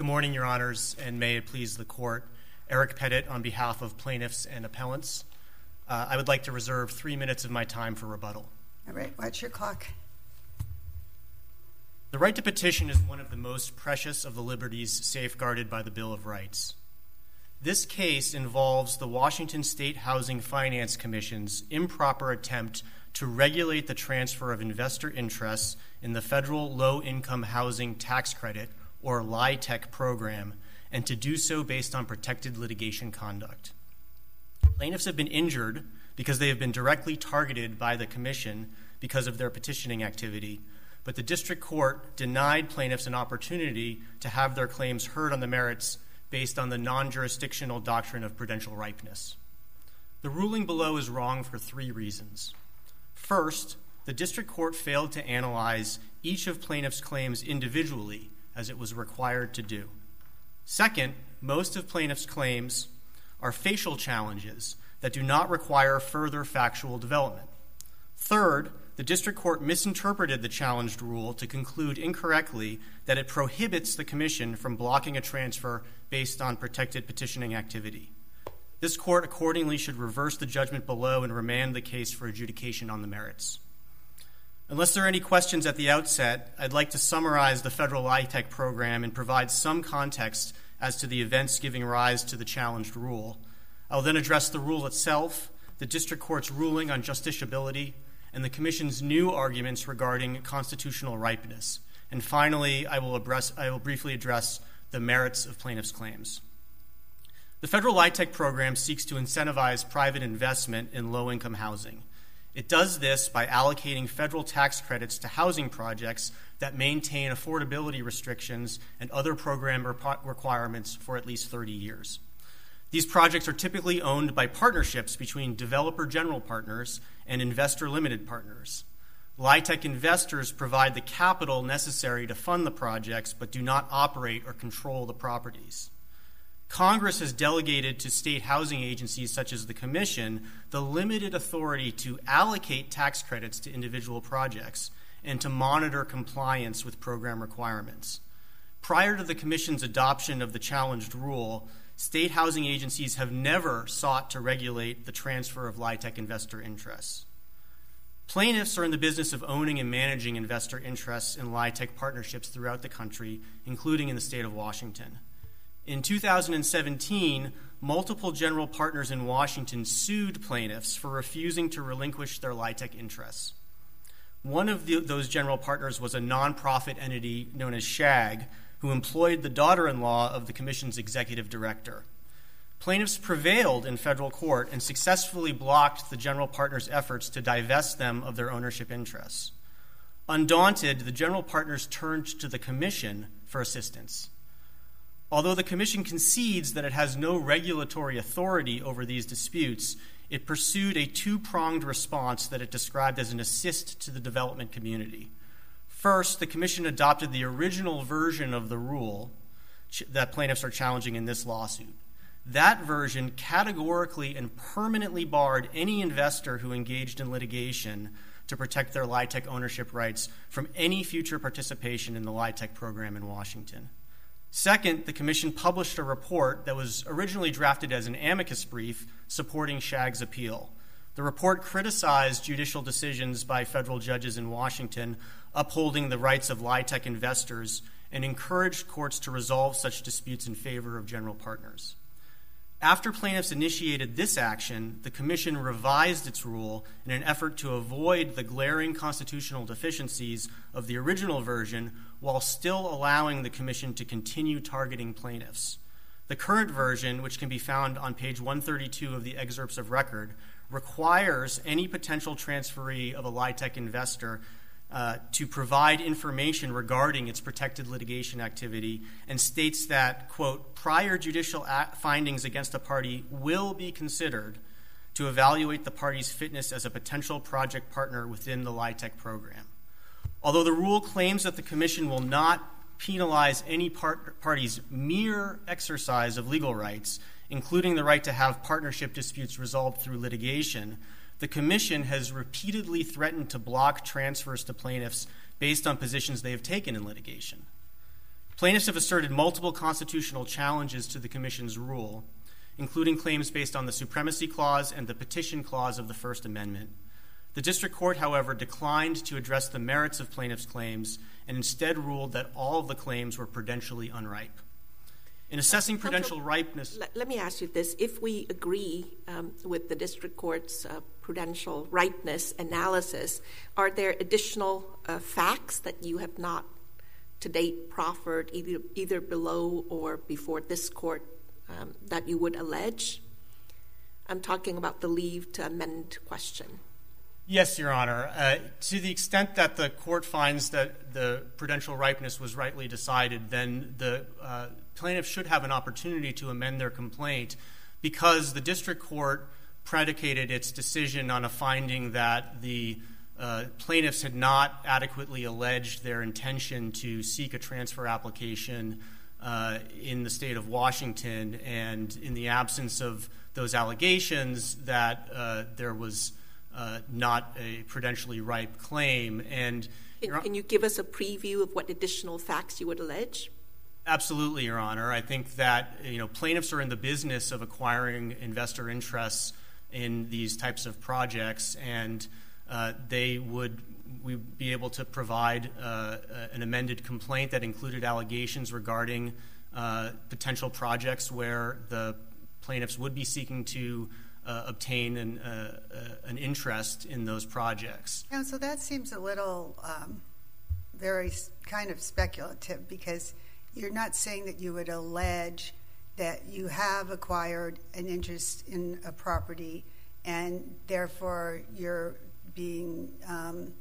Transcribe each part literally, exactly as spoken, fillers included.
morning, Your Honors, and may it please the Court. Eric Pettit on behalf of plaintiffs and appellants. Uh, I would like to reserve three minutes of my time for rebuttal. All right, watch your clock. The right to petition is one of the most precious of the liberties safeguarded by the Bill of Rights. This case involves the Washington State Housing Finance Commission's improper attempt to regulate the transfer of investor interests in the Federal Low-Income Housing Tax Credit, or LIHTC program, and to do so based on protected litigation conduct. Plaintiffs have been injured because they have been directly targeted by the Commission because of their petitioning activity, but the District Court denied plaintiffs an opportunity to have their claims heard on the merits based on the non-jurisdictional doctrine of prudential ripeness. The ruling below is wrong for three reasons. First, the District Court failed to analyze each of plaintiffs' claims individually, as it was required to do. Second, most of plaintiffs' claims are facial challenges that do not require further factual development. Third, the District Court misinterpreted the challenged rule to conclude incorrectly that it prohibits the Commission from blocking a transfer based on protected petitioning activity. This Court accordingly should reverse the judgment below and remand the case for adjudication on the merits. Unless there are any questions at the outset, I'd like to summarize the federal LIHTC program and provide some context as to the events giving rise to the challenged rule. I'll then address the rule itself, the District Court's ruling on justiciability, and the Commission's new arguments regarding constitutional ripeness. And finally, I will, address, I will briefly address the merits of plaintiffs' claims. The federal LIHTC program seeks to incentivize private investment in low-income housing. It does this by allocating federal tax credits to housing projects that maintain affordability restrictions and other program rep- requirements for at least thirty years. These projects are typically owned by partnerships between developer general partners and investor limited partners. LIHTC investors provide the capital necessary to fund the projects but do not operate or control the properties. Congress has delegated to state housing agencies such as the Commission the limited authority to allocate tax credits to individual projects and to monitor compliance with program requirements. Prior to the Commission's adoption of the challenged rule, state housing agencies have never sought to regulate the transfer of LIHTC investor interests. Plaintiffs are in the business of owning and managing investor interests in LIHTC partnerships throughout the country, including in the state of Washington. In two thousand seventeen, multiple general partners in Washington sued plaintiffs for refusing to relinquish their LIHTC interests. One of the, those general partners was a nonprofit entity known as SHAG, who employed the daughter-in-law of the Commission's executive director. Plaintiffs prevailed in federal court and successfully blocked the general partner's efforts to divest them of their ownership interests. Undaunted, the general partners turned to the Commission for assistance. Although the Commission concedes that it has no regulatory authority over these disputes, it pursued a two-pronged response that it described as an assist to the development community. First, the Commission adopted the original version of the rule that plaintiffs are challenging in this lawsuit. That version categorically and permanently barred any investor who engaged in litigation to protect their LIHTC ownership rights from any future participation in the LIHTC program in Washington. Second, the Commission published a report that was originally drafted as an amicus brief supporting SHAG's appeal. The report criticized judicial decisions by federal judges in Washington upholding the rights of LIHTC investors and encouraged courts to resolve such disputes in favor of general partners. After plaintiffs initiated this action, the Commission revised its rule in an effort to avoid the glaring constitutional deficiencies of the original version while still allowing the Commission to continue targeting plaintiffs. The current version, which can be found on page one thirty-two of the excerpts of record, requires any potential transferee of a LIHTC investor Uh, to provide information regarding its protected litigation activity and states that, quote, prior judicial act findings against a party will be considered to evaluate the party's fitness as a potential project partner within the LIHTC program. Although the rule claims that the Commission will not penalize any part- party's mere exercise of legal rights, including the right to have partnership disputes resolved through litigation, the Commission has repeatedly threatened to block transfers to plaintiffs based on positions they have taken in litigation. Plaintiffs have asserted multiple constitutional challenges to the Commission's rule, including claims based on the Supremacy Clause and the Petition Clause of the First Amendment. The District Court, however, declined to address the merits of plaintiffs' claims and instead ruled that all of the claims were prudentially unripe. In assessing prudential ripeness... Let, let me ask you this. If we agree um, with the District Court's uh, prudential ripeness analysis, are there additional uh, facts that you have not to date proffered either, either below or before this court um, that you would allege? I'm talking about the leave to amend question. Yes, Your Honor. Uh, to the extent that the court finds that the prudential ripeness was rightly decided, then the uh, plaintiff should have an opportunity to amend their complaint because the district court predicated its decision on a finding that the uh, plaintiffs had not adequately alleged their intention to seek a transfer application uh, in the state of Washington, and in the absence of those allegations that uh, there was Uh, not a prudentially ripe claim. And can, can you give us a preview of what additional facts you would allege? Absolutely, Your Honor. I think that you know plaintiffs are in the business of acquiring investor interests in these types of projects, and uh, they would we be able to provide uh, an amended complaint that included allegations regarding uh, potential projects where the plaintiffs would be seeking to Uh, obtain an, uh, uh, an interest in those projects. And so that seems a little um, very kind of speculative, because you're not saying that you would allege that you have acquired an interest in a property and therefore you're being um,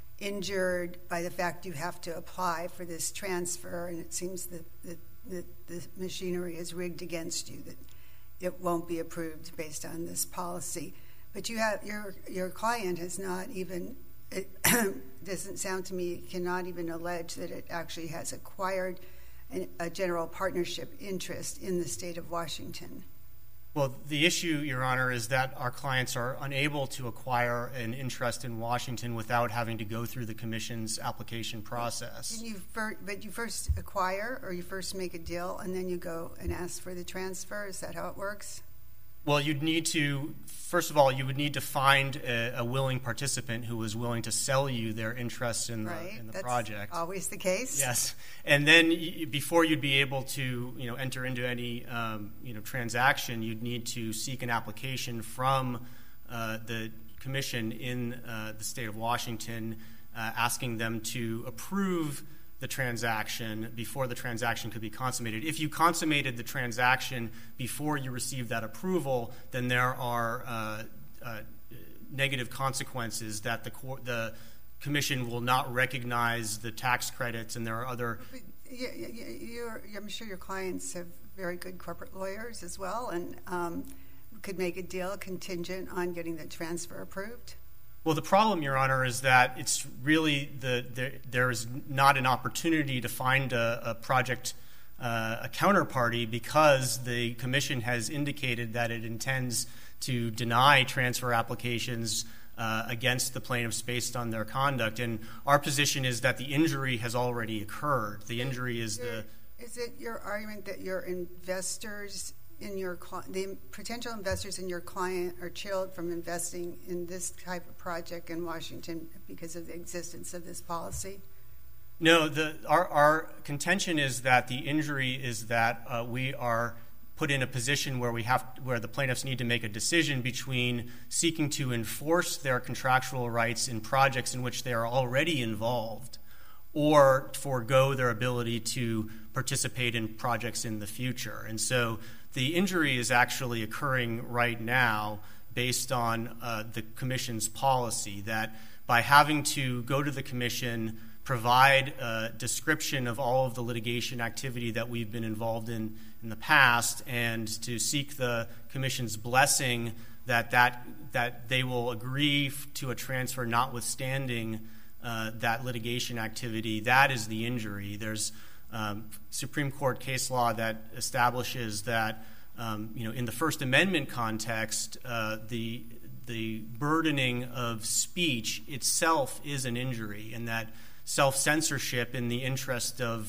injured by the fact you have to apply for this transfer, and it seems that the, the, the machinery is rigged against you, that it won't be approved based on this policy. But you have your your client has not even, it doesn't sound to me, cannot even allege that it actually has acquired an, a general partnership interest in the state of Washington. Well, the issue, Your Honor, is that our clients are unable to acquire an interest in Washington without having to go through the Commission's application process. You fir- but you first acquire, or you first make a deal, and then you go and ask for the transfer? Is that how it works? Well, you'd need to, first of all, you would need to find a, a willing participant who was willing to sell you their interests in the, right. in the That's project. Always the case. Yes, and then y- before you'd be able to, you know, enter into any, um, you know, transaction, you'd need to seek an application from uh, the Commission in uh, the state of Washington, uh, asking them to approve the transaction before the transaction could be consummated. If you consummated the transaction before you received that approval, then there are uh, uh, negative consequences that the cor- the Commission will not recognize the tax credits, and there are other... But you, you, you're, I'm sure your clients have very good corporate lawyers as well, and um, could make a deal contingent on getting the transfer approved. Well, the problem, Your Honor, is that it's really the, the there is not an opportunity to find a, a project, uh, a counterparty, because the Commission has indicated that it intends to deny transfer applications uh, against the plaintiffs based on their conduct. And our position is that the injury has already occurred. The injury is the... Is it your argument that your investors in your the potential investors in your client are chilled from investing in this type of project in Washington because of the existence of this policy? No, the, our, our contention is that the injury is that uh, we are put in a position where we have where the plaintiffs need to make a decision between seeking to enforce their contractual rights in projects in which they are already involved, or forego their ability to participate in projects in the future. And so the injury is actually occurring right now based on uh, the Commission's policy, that by having to go to the Commission, provide a description of all of the litigation activity that we've been involved in in the past, and to seek the Commission's blessing that that, that they will agree to a transfer notwithstanding uh, that litigation activity, that is the injury. There's um, Supreme Court case law that establishes that um, you know, in the First Amendment context, uh, the the burdening of speech itself is an injury, and that self-censorship in the interest of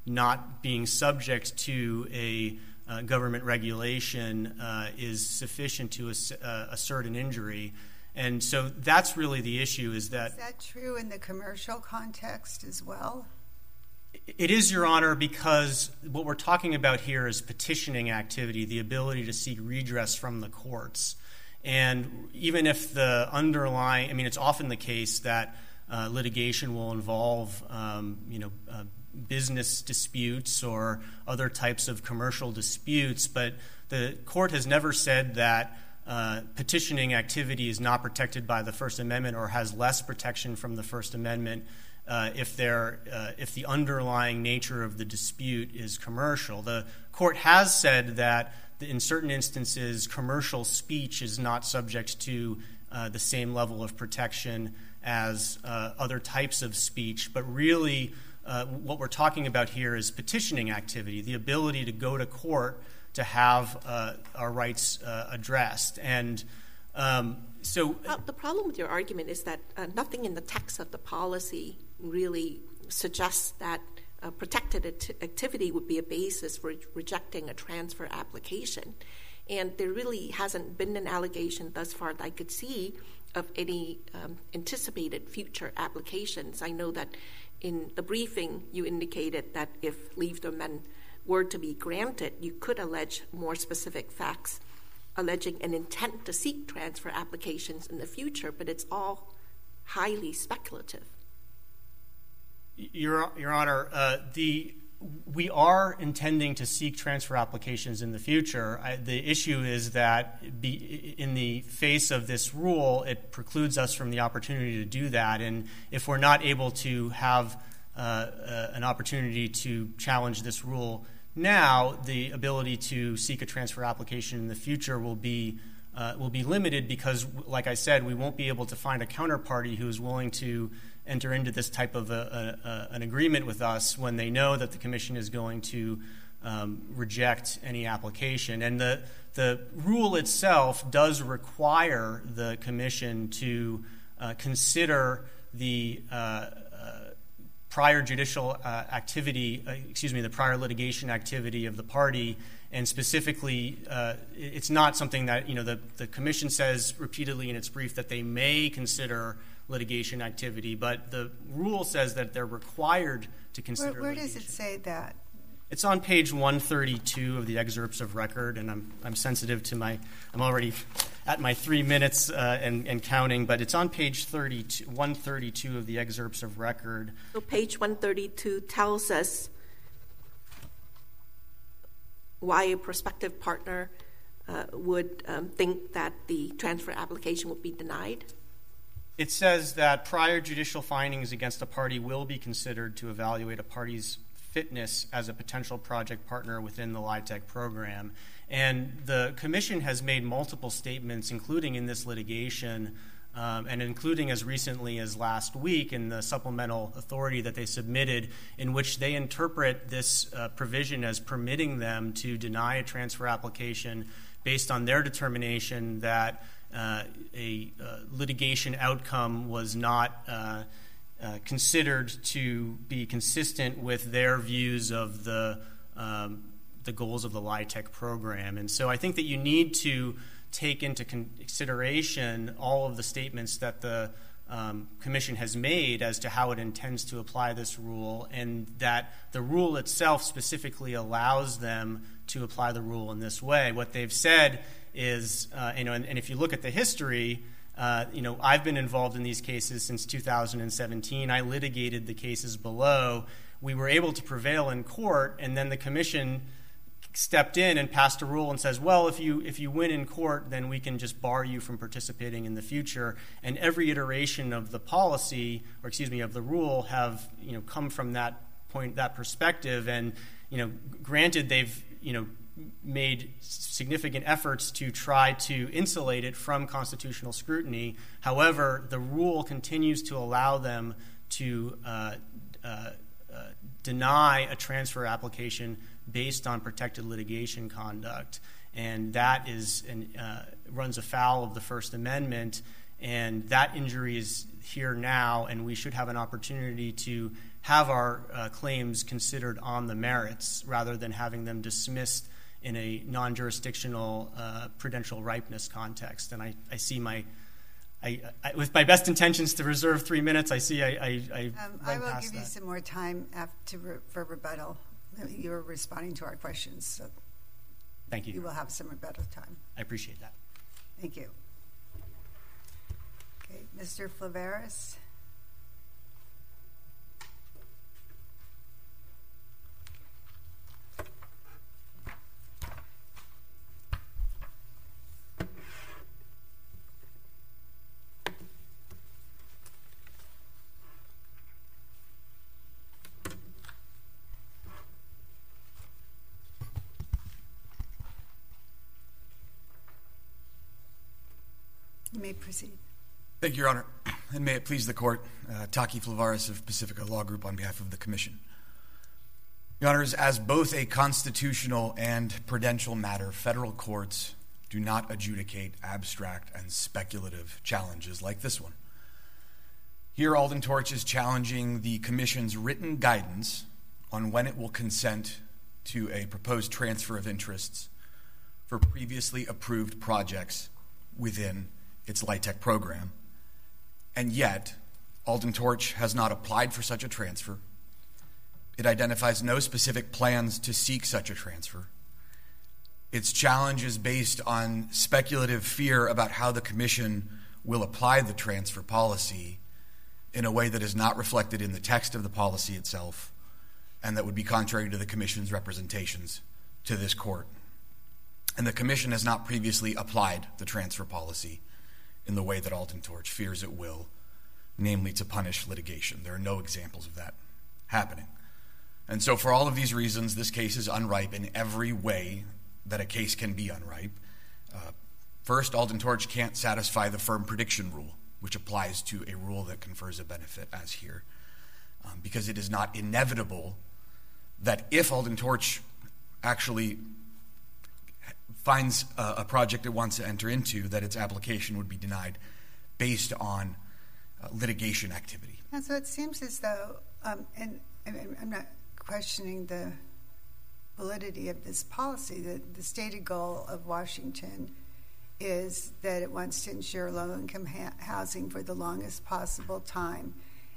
not being subject to a uh, government regulation uh, is sufficient to ass- uh, assert an injury. And so that's really the issue, is that... Is that true in the commercial context as well? It is, Your Honor, because what we're talking about here is petitioning activity, the ability to seek redress from the courts. And even if the underlying, I mean, it's often the case that uh, litigation will involve, um, you know, uh, business disputes or other types of commercial disputes, but the court has never said that uh, petitioning activity is not protected by the First Amendment or has less protection from the First Amendment uh, if they're, uh, if the underlying nature of the dispute is commercial. The court has said that in certain instances, commercial speech is not subject to uh, the same level of protection as uh, other types of speech. But really, uh, what we're talking about here is petitioning activity, the ability to go to court to have uh, our rights uh, addressed. And um, so... Well, the problem with your argument is that uh, nothing in the text of the policy really suggests that Uh, protected act- activity would be a basis for rejecting a transfer application. And there really hasn't been an allegation thus far that I could see of any um, anticipated future applications. I know that in the briefing you indicated that if leave to amend were to be granted, you could allege more specific facts alleging an intent to seek transfer applications in the future, but it's all highly speculative. Your, Your Honor, uh, the we are intending to seek transfer applications in the future. I, the issue is that be, in the face of this rule, it precludes us from the opportunity to do that. And if we're not able to have uh, uh, an opportunity to challenge this rule now, the ability to seek a transfer application in the future will be uh, will be limited because, like I said, we won't be able to find a counterparty who is willing to enter into this type of a, a, a, an agreement with us when they know that the commission is going to um, reject any application. And the the rule itself does require the commission to uh, consider the uh, uh, prior judicial uh, activity, uh, excuse me, the prior litigation activity of the party. And specifically, uh, it's not something that, you know, the, the commission says repeatedly in its brief that they may consider litigation activity, but the rule says that they're required to consider Where, where litigation. does it say that? It's on page one thirty-two of the excerpts of record, and I'm I'm sensitive to my, I'm already at my three minutes uh, and, and counting, but it's on page thirty-two, one thirty-two of the excerpts of record. So page one thirty-two tells us why a prospective partner uh, would um, think that the transfer application would be denied? It says that prior judicial findings against a party will be considered to evaluate a party's fitness as a potential project partner within the LIHTC program. And the commission has made multiple statements, including in this litigation, um, and including as recently as last week in the supplemental authority that they submitted, in which they interpret this uh, provision as permitting them to deny a transfer application based on their determination that Uh, a uh, litigation outcome was not uh, uh, considered to be consistent with their views of the um, the goals of the LIHTC program. And so I think that you need to take into consideration all of the statements that the um, commission has made as to how it intends to apply this rule, and that the rule itself specifically allows them to apply the rule in this way. What they've said is, uh, you know, and, and if you look at the history, uh, you know, I've been involved in these cases since two thousand seventeen. I litigated the cases below. We were able to prevail in court, and then the commission stepped in and passed a rule and says, well, if you if you win in court, then we can just bar you from participating in the future. And every iteration of the policy, or excuse me, of the rule, have, you know, come from that point, that perspective. And, you know, granted, they've, you know, made significant efforts to try to insulate it from constitutional scrutiny. However, the rule continues to allow them to uh, uh, uh, deny a transfer application based on protected litigation conduct, and that is an, uh, runs afoul of the First Amendment. And that injury is here now, and we should have an opportunity to have our uh, claims considered on the merits rather than having them dismissed in a non-jurisdictional uh, prudential ripeness context. And I, I see my, I, I, with my best intentions to reserve three minutes, I see I, I, I um, I will past give that. you some more time after re- for rebuttal. You were responding to our questions, so Thank you. you will have some rebuttal time. I appreciate that. Thank you. Okay, Mister Flavaris. You may proceed. Thank you, Your Honor, and may it please the Court, uh, Taki Flavaris of Pacifica Law Group on behalf of the Commission. Your Honors, as both a constitutional and prudential matter, federal courts do not adjudicate abstract and speculative challenges like this one. Here, Alden Torch is challenging the Commission's written guidance on when it will consent to a proposed transfer of interests for previously approved projects within its LIHTC program. And yet, Alden Torch has not applied for such a transfer. It identifies no specific plans to seek such a transfer. Its challenge is based on speculative fear about how the Commission will apply the transfer policy in a way that is not reflected in the text of the policy itself and that would be contrary to the Commission's representations to this Court. And the Commission has not previously applied the transfer policy in the way that Alden Torch fears it will, namely to punish litigation. There are no examples of that happening. And so for all of these reasons, this case is unripe in every way that a case can be unripe. Uh, first, Alden Torch can't satisfy the firm prediction rule, which applies to a rule that confers a benefit, as here, um, because it is not inevitable that if Alden Torch actually finds a, a project it wants to enter into, that its application would be denied based on uh, litigation activity. And so it seems as though, um, and, and I'm not questioning the validity of this policy, the, the stated goal of Washington is that it wants to ensure low-income ha- housing for the longest possible time.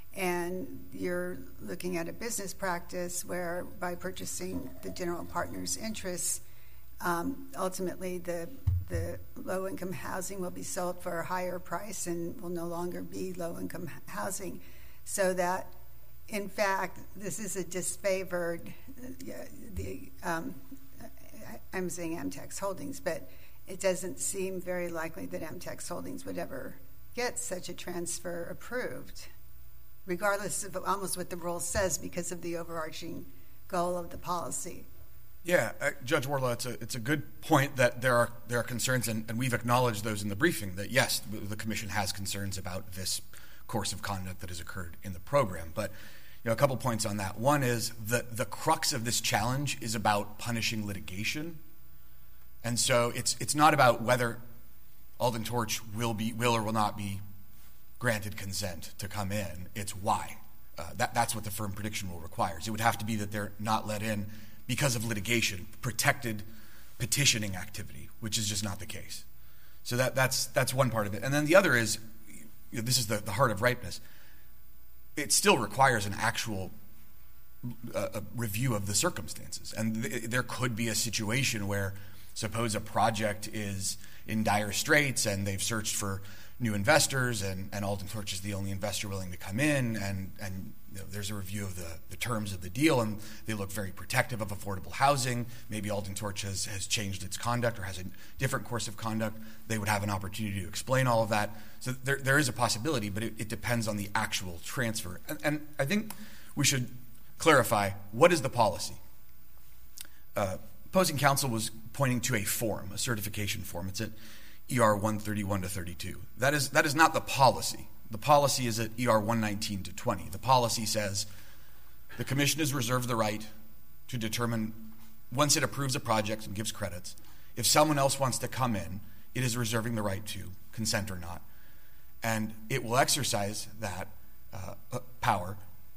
And you're looking at a business practice where by purchasing the general partner's interests, Um, ultimately, the the low-income housing will be sold for a higher price and will no longer be low-income housing, so that, in fact, this is a disfavored. Uh, the um, I'm saying Amtex Holdings, but it doesn't seem very likely that Amtex Holdings would ever get such a transfer approved, regardless of almost what the rule says, because of the overarching goal of the policy. Yeah, uh, Judge Warlaw, it's a it's a good point that there are there are concerns, and, and we've acknowledged those in the briefing, that yes, the Commission has concerns about this course of conduct that has occurred in the program. But you know, a couple points on that. One is the the crux of this challenge is about punishing litigation, and so it's it's not about whether Alden Torch will be will or will not be granted consent to come in. It's why. Uh, that that's what the firm prediction rule requires. It would have to be that they're not let in because of litigation, protected petitioning activity, which is just not the case. So that, that's that's one part of it. And then the other is, you know, this is the, the heart of ripeness. It still requires an actual uh, a review of the circumstances. And th- there could be a situation where, suppose a project is in dire straits and they've searched for new investors, and, and Alden Torch is the only investor willing to come in, and, and you know, there's a review of the, the terms of the deal, and they look very protective of affordable housing. Maybe Alden Torch has, has changed its conduct or has a different course of conduct. They would have an opportunity to explain all of that. So there, there is a possibility, but it, it depends on the actual transfer. And, and I think we should clarify, what is the policy? Uh, opposing counsel was pointing to a form, a certification form. It's at E R one thirty-one to thirty-two. That is that is not the policy. The policy is at E R one nineteen to twenty. The policy says the Commission has reserved the right to determine, once it approves a project and gives credits, if someone else wants to come in, it is reserving the right to consent or not. and it will exercise that uh, power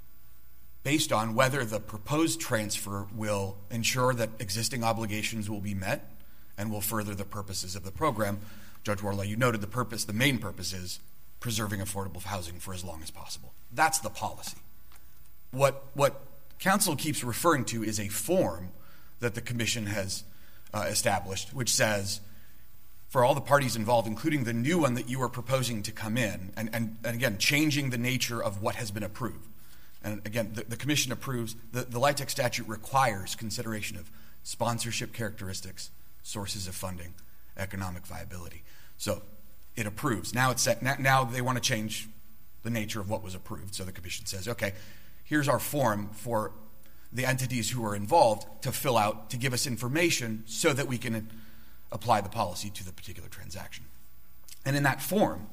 based on whether the proposed transfer will ensure that existing obligations will be met and will further the purposes of the program. Judge Warlaw, you noted the purpose, the main purpose is preserving affordable housing for as long as possible. That's the policy. What, what counsel keeps referring to is a form that the commission has uh, established, which says, for all the parties involved, including the new one that you are proposing to come in, and, and, and again, changing the nature of what has been approved. And again, the, the commission approves, the, the LIHTC statute requires consideration of sponsorship characteristics, sources of funding, economic viability. So it approves. Now it's set, now, now they want to change the nature of what was approved. So the commission says, okay, here's our form for the entities who are involved to fill out, to give us information so that we can apply the policy to the particular transaction. And in that form,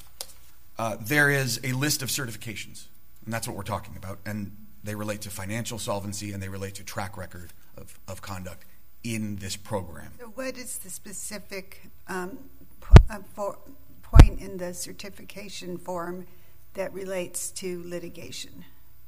uh, there is a list of certifications. And that's what we're talking about. And they relate to financial solvency and they relate to track record of, of conduct in this program. So what is the specific um, po- uh, for point in the certification form that relates to litigation?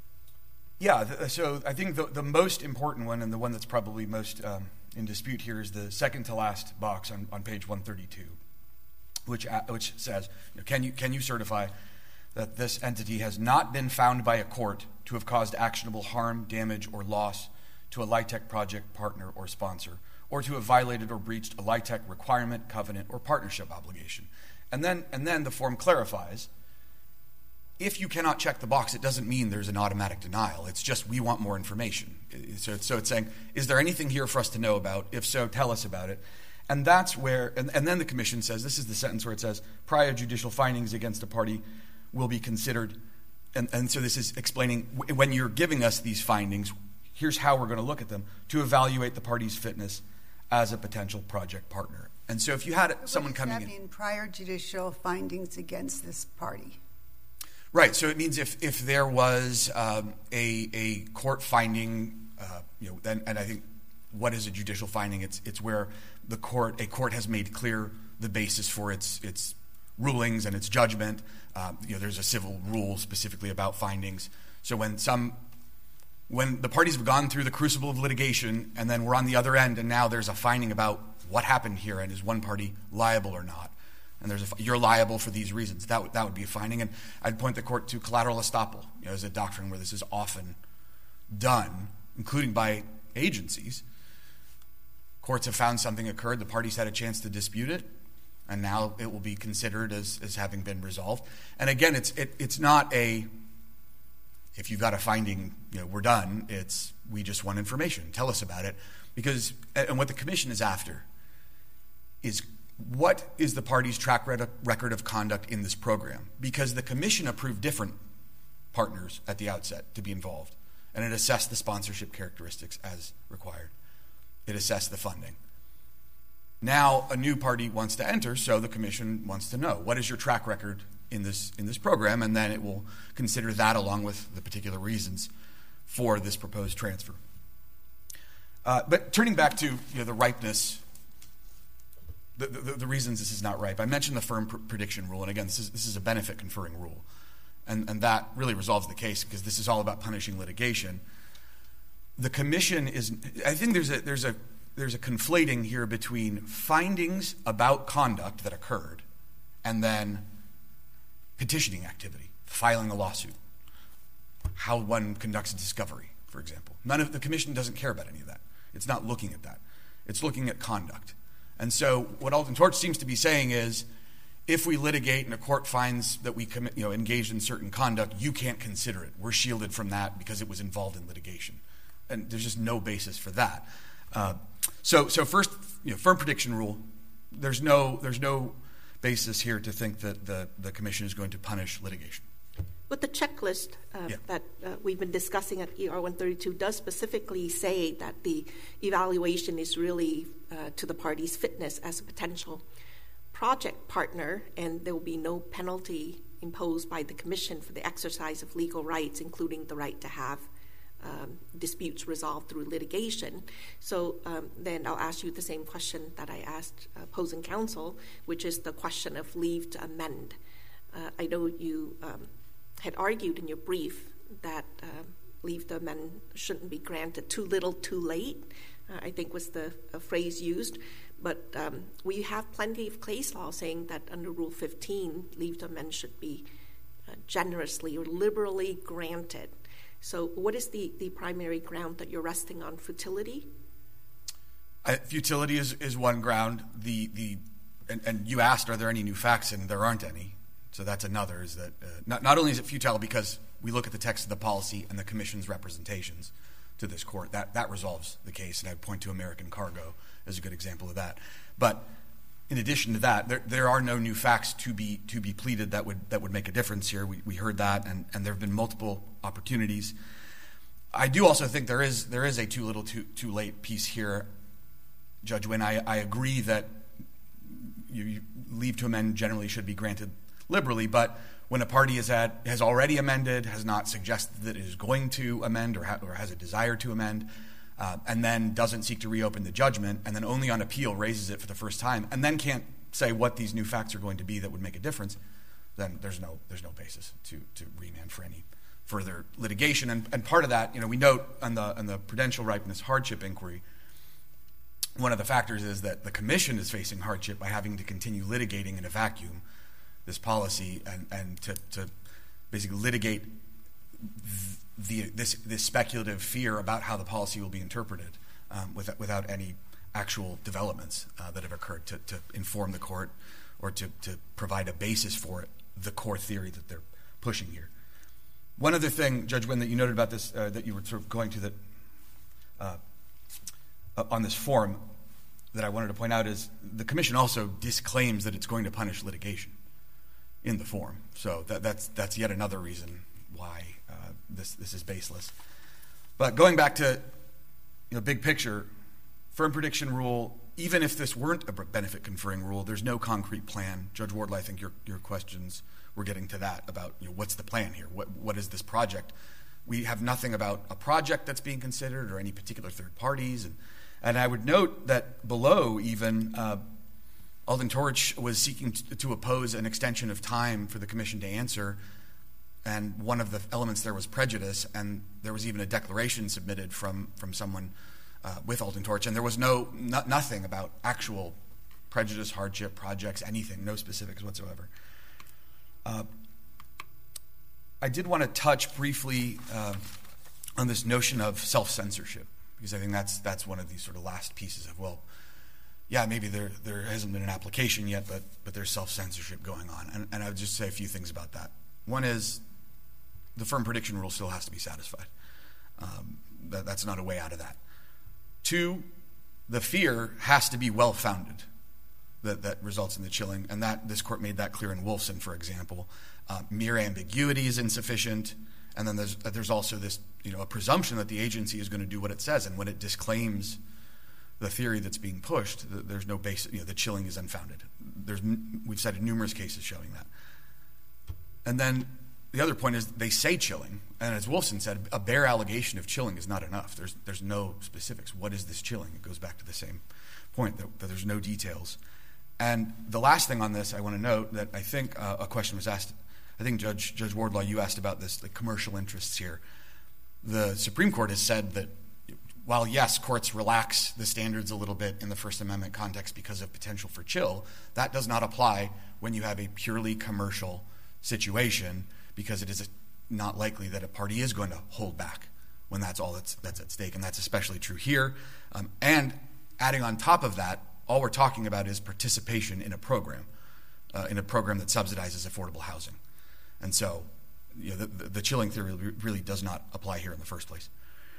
Yeah, th- so I think the, the most important one, and the one that's probably most um, in dispute here, is the second to last box on, on page one thirty-two, which uh, which says, you know, can you can you certify that this entity has not been found by a court to have caused actionable harm, damage, or loss to a LIHTC project partner or sponsor, or to have violated or breached a LIHTC requirement, covenant, or partnership obligation. And then, and then the form clarifies, if you cannot check the box, it doesn't mean there's an automatic denial. It's just we want more information. So, so it's saying, is there anything here for us to know about? If so, tell us about it. And that's where, and, and then the commission says, this is the sentence where it says, prior judicial findings against a party will be considered. And, and so this is explaining, when you're giving us these findings, here's how we're going to look at them to evaluate the party's fitness as a potential project partner. And so if you had What someone does coming that in... mean, prior judicial findings against this party? Right, so it means if, if there was um, a, a court finding, uh, you know, then, and I think what is a judicial finding? It's it's where the court, a court has made clear the basis for its its rulings and its judgment. Um, you know, there's a civil rule specifically about findings. So when some, when the parties have gone through the crucible of litigation and then we're on the other end and now there's a finding about what happened here and is one party liable or not, and there's a, you're liable for these reasons, that would that would be a finding. And I'd point the court to collateral estoppel, you know, as a doctrine where this is often done, including by agencies. Courts have found something occurred, the parties had a chance to dispute it, and now it will be considered as, as having been resolved. And again, it's it, it's not a, if you've got a finding, you know, we're done. It's, we just want information. Tell us about it. Because, and what the commission is after is, what is the party's track record of conduct in this program? Because the commission approved different partners at the outset to be involved, and it assessed the sponsorship characteristics as required. It assessed the funding. Now a new party wants to enter, so the commission wants to know, what is your track record in this in this program? And then it will consider that along with the particular reasons for this proposed transfer. Uh, but turning back to, you know, the ripeness, the, the, the reasons this is not ripe. I mentioned the firm pr- prediction rule, and again, this is this is a benefit conferring rule, and and that really resolves the case because this is all about punishing litigation. The commission is, I think there's a there's a there's a conflating here between findings about conduct that occurred and then petitioning activity, filing a lawsuit, how one conducts a discovery, for example. None of the commission doesn't care about any of that. It's not looking at that. It's looking at conduct. And so what Alton Torch seems to be saying is, if we litigate and a court finds that we commit, you know, engaged in certain conduct, you can't consider it. We're shielded from that because it was involved in litigation. And there's just no basis for that. Uh, so, so first, you know, firm prediction rule. There's no, there's no basis here to think that the, the commission is going to punish litigation. But the checklist uh, yeah. that uh, we've been discussing at E R one thirty-two does specifically say that the evaluation is really uh, to the party's fitness as a potential project partner, and there will be no penalty imposed by the commission for the exercise of legal rights, including the right to have um, disputes resolved through litigation. So um, then I'll ask you the same question that I asked uh, opposing counsel, which is the question of leave to amend. Uh, I know you um, had argued in your brief that uh, leave to amend shouldn't be granted too little, too late, uh, I think was the uh, phrase used. But um, we have plenty of case law saying that under Rule fifteen, leave to amend should be uh, generously or liberally granted. So what is the, the primary ground that you're resting on? Futility? Uh, futility is, is one ground. The the and, and you asked, are there any new facts? And there aren't any. So that's another, is that uh, not, not only is it futile because we look at the text of the policy and the Commission's representations to this court. That that resolves the case, and I point to American Cargo as a good example of that. But in addition to that, there there are no new facts to be to be pleaded that would that would make a difference here. We we heard that, and, and there have been multiple opportunities. I do also think there is there is a too little too too late piece here, Judge Wynn. I, I agree that you, you leave to amend generally should be granted liberally, but when a party is at, has already amended, has not suggested that it is going to amend or, ha- or has a desire to amend, uh, and then doesn't seek to reopen the judgment, and then only on appeal raises it for the first time, and then can't say what these new facts are going to be that would make a difference, then there's no there's no basis to, to remand for any further litigation. And, and part of that, you know, we note on the on the prudential ripeness hardship inquiry, one of the factors is that the Commission is facing hardship by having to continue litigating in a vacuum this policy and, and to, to basically litigate the, this, this speculative fear about how the policy will be interpreted um, without, without any actual developments uh, that have occurred to, to inform the court or to, to provide a basis for it, the core theory that they're pushing here. One other thing, Judge Wynn, that you noted about this, uh, that you were sort of going to that uh, on this form that I wanted to point out is the Commission also disclaims that it's going to punish litigation in the form. So that, that's that's yet another reason why uh, this this is baseless. But going back to, you know, big picture, firm prediction rule, even if this weren't a benefit conferring rule, there's no concrete plan. Judge Wardlaw, I think your your questions were getting to that about, you know, what's the plan here? What what is this project? We have nothing about a project that's being considered or any particular third parties. And and I would note that below even uh, Alden Torch was seeking to, to oppose an extension of time for the Commission to answer, and one of the elements there was prejudice, and there was even a declaration submitted from, from someone uh, with Alden Torch, and there was no, no nothing about actual prejudice, hardship, projects, anything, no specifics whatsoever. Uh, I did want to touch briefly uh, on this notion of self-censorship, because I think that's that's one of these sort of last pieces of, well, yeah, maybe there there hasn't been an application yet, but but there's self-censorship going on. And, and I would just say a few things about that. One is the firm prediction rule still has to be satisfied. Um, that, that's not a way out of that. Two, the fear has to be well-founded that, that results in the chilling, and that this court made that clear in Wolfson, for example. Uh, mere ambiguity is insufficient, and then there's there's also this, you know, a presumption that the agency is going to do what it says, and when it disclaims the theory that's being pushed, there's no basis, you know, the chilling is unfounded. There's, we've cited numerous cases showing that. And then the other point is they say chilling, and as Wolfson said, a bare allegation of chilling is not enough. There's there's no specifics. What is this chilling? It goes back to the same point, that, that there's no details. And the last thing on this, I want to note that I think uh, a question was asked, I think Judge Judge Wardlaw, you asked about this, the commercial interests here. The Supreme Court has said that while, yes, courts relax the standards a little bit in the First Amendment context because of potential for chill, that does not apply when you have a purely commercial situation, because it is not likely that a party is going to hold back when that's all that's, that's at stake, and that's especially true here. Um, and adding on top of that, all we're talking about is participation in a program, uh, in a program that subsidizes affordable housing. And so, you know, the, the chilling theory really does not apply here in the first place.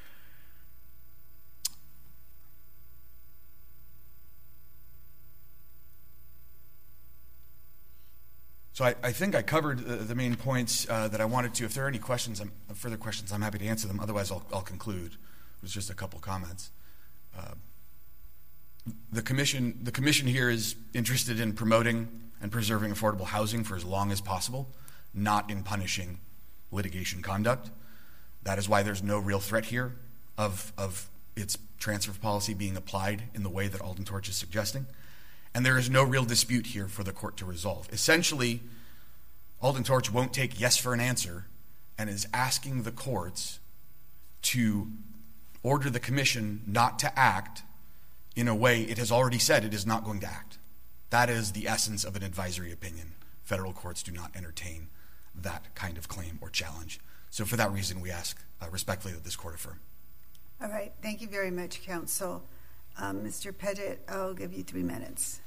So I, I think I covered the, the main points uh, that I wanted to. If there are any questions, I'm, further questions, I'm happy to answer them. Otherwise, I'll, I'll conclude with just a couple comments. Uh, the commission, the commission here is interested in promoting and preserving affordable housing for as long as possible, not in punishing litigation conduct. That is why there's no real threat here of, of its transfer policy being applied in the way that Alden Torch is suggesting. And there is no real dispute here for the court to resolve. Essentially, Alden Torch won't take yes for an answer and is asking the courts to order the commission not to act in a way it has already said it is not going to act. That is the essence of an advisory opinion. Federal courts do not entertain that kind of claim or challenge. So for that reason, we ask uh, respectfully that this court affirm. All right. Thank you very much, counsel. Um, Mister Pettit, I'll give you three minutes.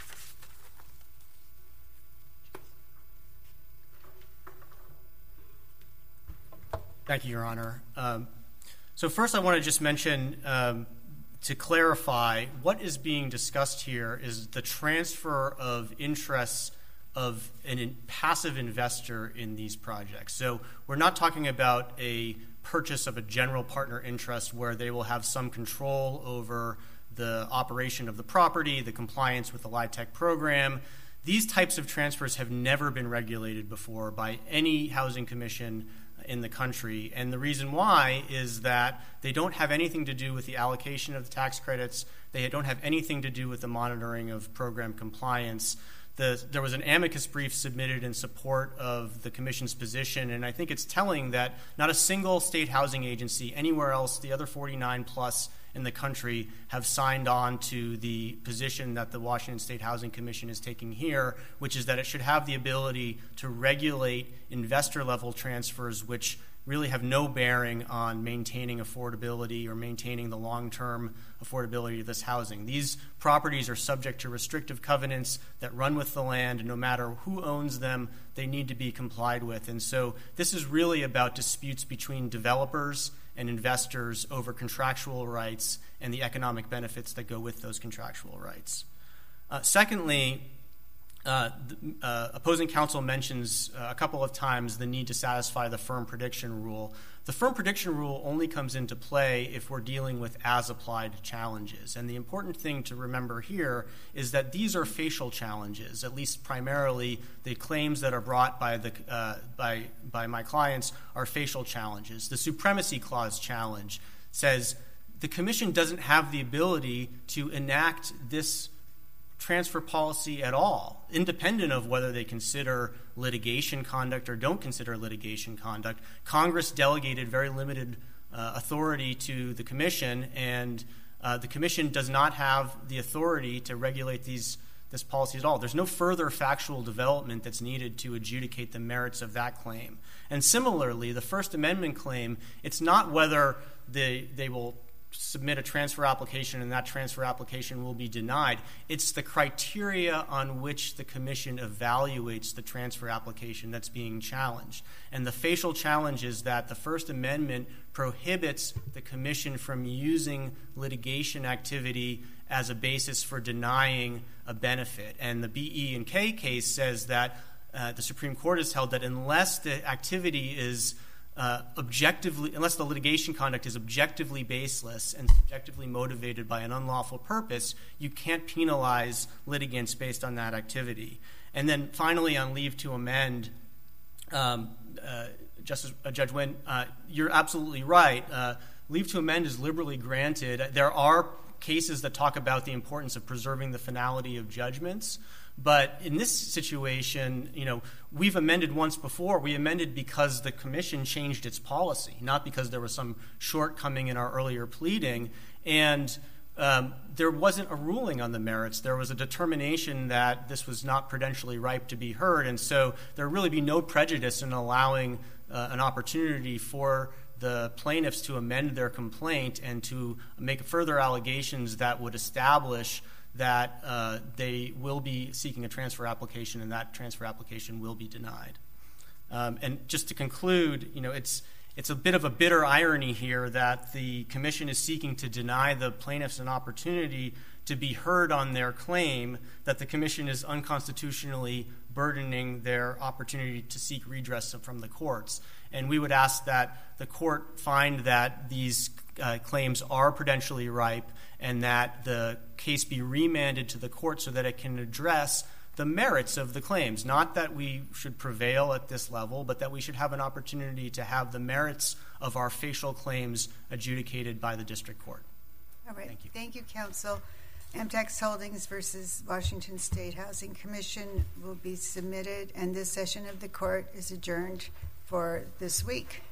Thank you, Your Honor. Um, so first I want to just mention, um, to clarify, what is being discussed here is the transfer of interests of a in passive investor in these projects. So we're not talking about a purchase of a general partner interest where they will have some control over the operation of the property, the compliance with the LIHTC program. These types of transfers have never been regulated before by any housing commission in the country. And the reason why is that they don't have anything to do with the allocation of the tax credits. They don't have anything to do with the monitoring of program compliance. The, there was an amicus brief submitted in support of the commission's position, and I think it's telling that not a single state housing agency anywhere else, the other forty-nine plus in the country, have signed on to the position that the Washington State Housing Commission is taking here, which is that it should have the ability to regulate investor-level transfers, which really have no bearing on maintaining affordability or maintaining the long-term affordability of this housing. These properties are subject to restrictive covenants that run with the land, and no matter who owns them, they need to be complied with. And so this is really about disputes between developers and investors over contractual rights and the economic benefits that go with those contractual rights. Uh, secondly, Uh, the, uh, opposing counsel mentions uh, a couple of times the need to satisfy the firm prediction rule. The firm prediction rule only comes into play if we're dealing with as-applied challenges. And the important thing to remember here is that these are facial challenges, at least primarily the claims that are brought by, the, uh, by, by my clients are facial challenges. The Supremacy Clause challenge says the commission doesn't have the ability to enact this transfer policy at all, independent of whether they consider litigation conduct or don't consider litigation conduct. Congress delegated very limited uh, authority to the commission, and uh, the commission does not have the authority to regulate these this policy at all. There's no further factual development that's needed to adjudicate the merits of that claim. And similarly, the First Amendment claim, it's not whether they they will submit a transfer application and that transfer application will be denied. It's the criteria on which the commission evaluates the transfer application that's being challenged. And the facial challenge is that the First Amendment prohibits the commission from using litigation activity as a basis for denying a benefit. And the B E and K case says that uh, the Supreme Court has held that unless the activity is Uh, objectively, unless the litigation conduct is objectively baseless and subjectively motivated by an unlawful purpose, you can't penalize litigants based on that activity. And then finally, on leave to amend, um, uh, Justice uh, Judge Wynn, uh, you're absolutely right. Uh, leave to amend is liberally granted. There are cases that talk about the importance of preserving the finality of judgments. But in this situation, you know, we've amended once before. We amended because the commission changed its policy, not because there was some shortcoming in our earlier pleading. And um, there wasn't a ruling on the merits. There was a determination that this was not prudentially ripe to be heard. And so there would really be no prejudice in allowing uh, an opportunity for the plaintiffs to amend their complaint and to make further allegations that would establish that uh, they will be seeking a transfer application and that transfer application will be denied. Um, and just to conclude, you know, it's it's a bit of a bitter irony here that the commission is seeking to deny the plaintiffs an opportunity to be heard on their claim that the commission is unconstitutionally burdening their opportunity to seek redress from the courts. And we would ask that the court find that these uh, claims are prudentially ripe and that the case be remanded to the court so that it can address the merits of the claims. Not that we should prevail at this level, but that we should have an opportunity to have the merits of our facial claims adjudicated by the district court. All right. Thank you. Thank you, counsel. Amtex Holdings versus Washington State Housing Commission will be submitted, and this session of the court is adjourned for this week.